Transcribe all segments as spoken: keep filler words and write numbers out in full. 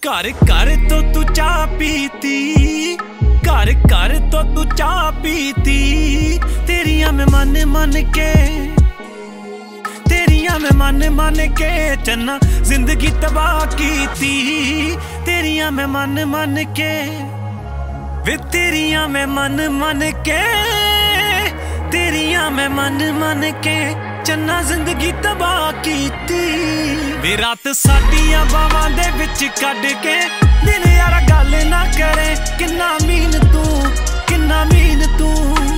घर घर तो तू चाह पीती, घर घर तो तू चाह पीती, तेरिया मैं मन मन के, तेरिया मैं मन मन के चन्ना जिंदगी तबाह कीती, तेरिया मैं मन मन के वे तेरिया मैं मन मन के, तेरिया मैं मन मन के चन्ना जिंदगी तबाह कीती। वे रात साडियां बावां दे विच कढ के दिल यार गल ना करे, किन्ना मीन तू किन्ना मीन तू,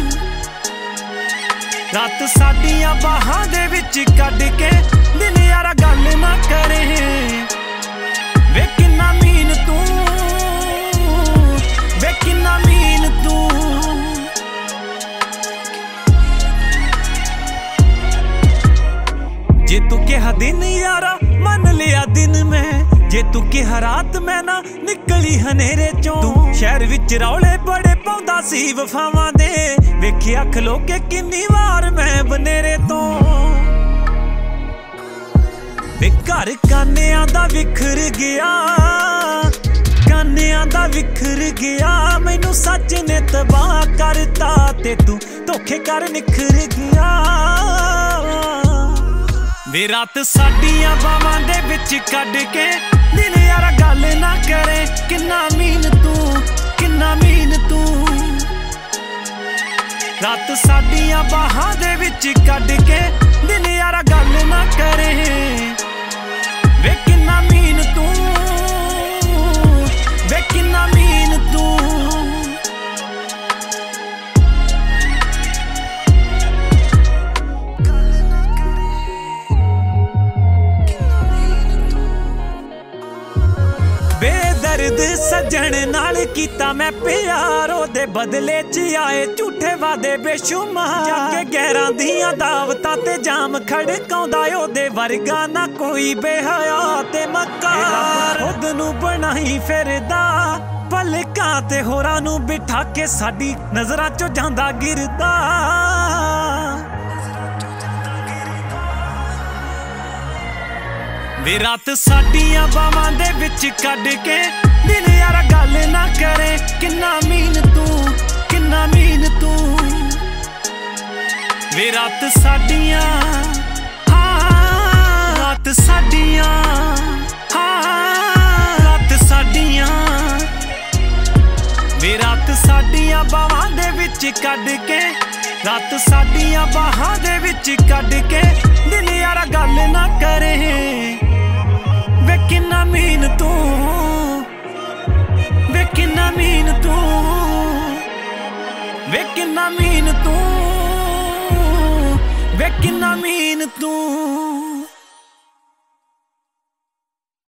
रात साडियां बाहां दे विच कढ के दिल यार गल ना करे, वे किन्ना मीन तू वे किन्ना मीन तू। जे तू कहा दिन यारा मन लिया दिन में, जे तू कहा रात मैं ना निकली हनेरे चों, तू शहर विच रौले बड़े पाउंदा सी वफावां दे, वेखिया खलो के किन्नी वार मैं बनेरे तो, वे घर कानियां दा विखर गया, कानियां दा विखर गया, मैनू सच ने तबाह करता ते तू धोखे कर निखर गया। वे रात साडियां बावां दे विच कढ के दिल यार गल ना करे, किन्ना मीन तू किन्ना मीन तू, रात साडियां बाहां दे विच कढ के दिल यार गल ना करे, वे किन्ना मीन तू वे किन्ना मीन तू। बेदर्द सजन नाल कीता मैं प्यार, ओदे बदले च आए झूठे वादे बेशुमार, जाके गैरां दियां दावतां ते जाम खड़काउंदा, ओदे वर्गा ना कोई बेहया ते मक्कार, खुद नूं बनाई फिरदा पलकां ते होरां नूं बिठा के साडी नज़रां चों जांदा गिरदा। वे रात साडियां बावां दे विच कढ के दिल यार गल ना करे, किन्ना मीन तू किन्ना मीन तू, वे रात साडियां हाँ रात साडियां हाँ रात साडियां, वे रात साडियां बावां दे विच कढ के, रात साडियां बाहां दे विच कढ के दिल यार गल ना करे, वे किन्ना मीन तू वे किन्ना मीन तू वे किन्ना मीन तू वे किन्ना मीन तू।